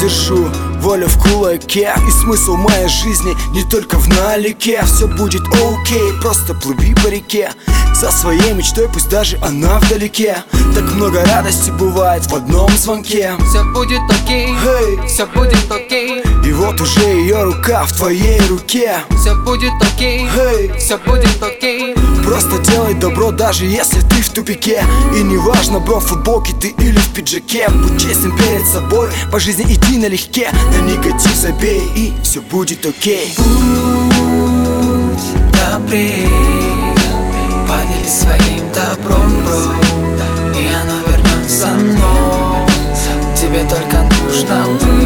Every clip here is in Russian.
держу волю в кулаке, и смысл моей жизни не только в налике. Все будет окей, просто плыви по реке за своей мечтой, пусть даже она вдалеке. Так много радости бывает в одном звонке. Все будет окей, Hey. все будет окей. И вот уже ее рука в твоей руке. Все будет окей, Hey. все будет окей. Просто делай добро, даже если ты в тупике. И не важно, бро, в футболке ты или в пиджаке. Будь честен перед собой, по жизни иди налегке. На негатив забей, и все будет окей. Будь добрей, поделись своим добром, бро, и оно вернется, но тебе только нужно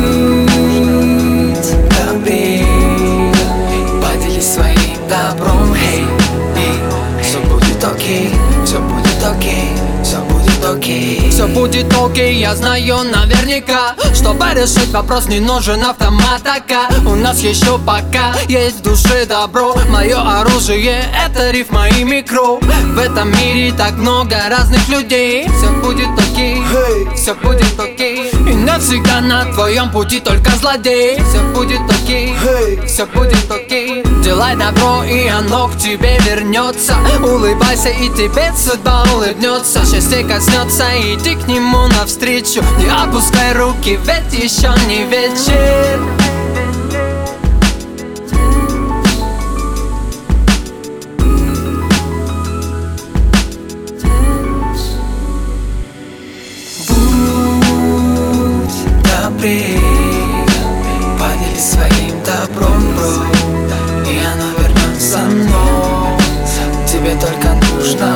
быть добрей. Поделись своим добром, эй, все будет окей, все будет окей, все будет окей. Все будет окей, я знаю наверняка. Чтобы решить вопрос, не нужен автомат АК. У нас еще пока есть в душе добро. Мое оружие — это рифма и микро. В этом мире так много разных людей. Все будет окей, Hey. все будет окей. И навсегда на твоем пути только злодей. Все будет окей, Hey. все будет окей. Делай добро, и оно к тебе вернется. Улыбайся, и тебе судьба улыбнется. Счастье коснется, иди к нему навстречу. Не опускай руки, ведь еще не вечер. Будь добрей, поделись своим добром, бро, и оно вернется, но тебе только нужно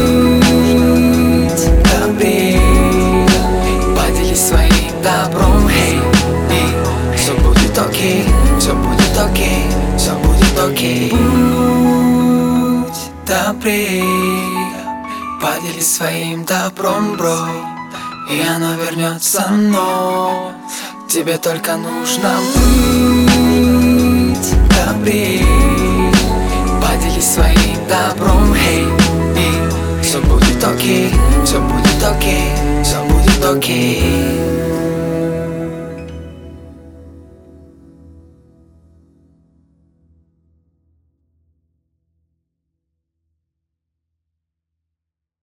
быть добрей. Поделись своим добром, эй, все будет окей, все будет окей, все будет окей. Будь добрей, поделись своим добром, бро, и оно вернется, но тебе только нужно быть добрей. Поделись своим добром, эй, все будет окей, все будет окей, все будет окей.